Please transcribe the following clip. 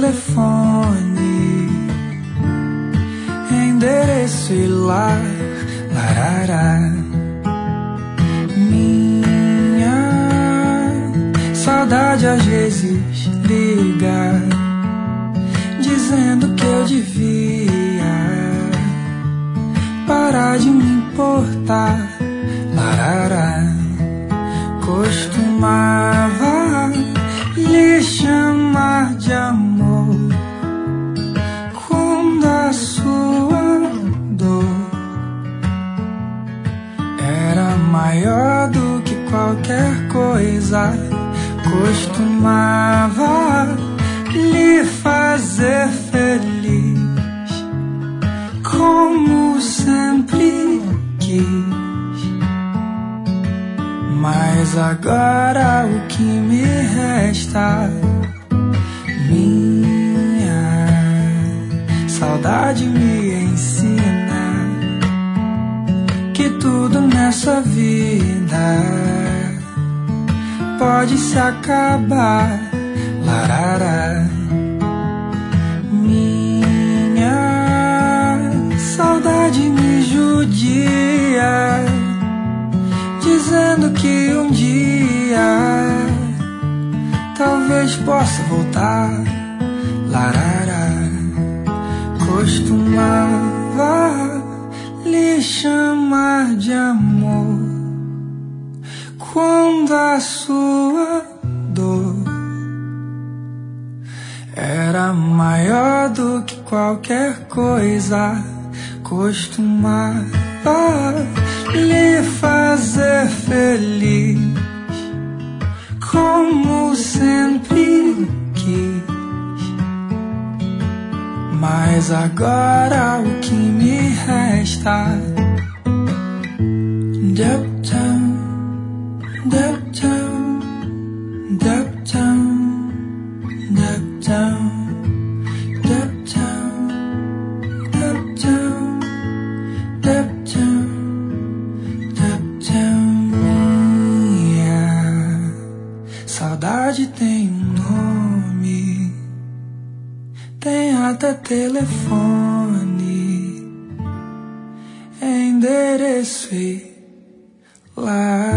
telefone, endereço e lar, larará. Minha saudade às vezes liga, dizendo que eu devia parar de me importar, larará. Costumava lhe chamar de amor quando a sua dor era maior do que qualquer coisa. Costumava lhe fazer feliz, como sempre quis. Mas agora o que me resta? Minha saudade me ensina que tudo nessa vida pode se acabar, larará. Minha saudade me judia, dizendo que um dia talvez possa voltar, larará. Costumava lhe chamar de amor quando a sua dor era maior do que qualquer coisa. Costumava lhe fazer feliz, como sempre quis. Mas agora o que me resta? Duptown, duptown, duptown, duptown, duptown, duptown, duptown, duptown. Minha saudade tem um nome, tem até telefone, endereço e lá.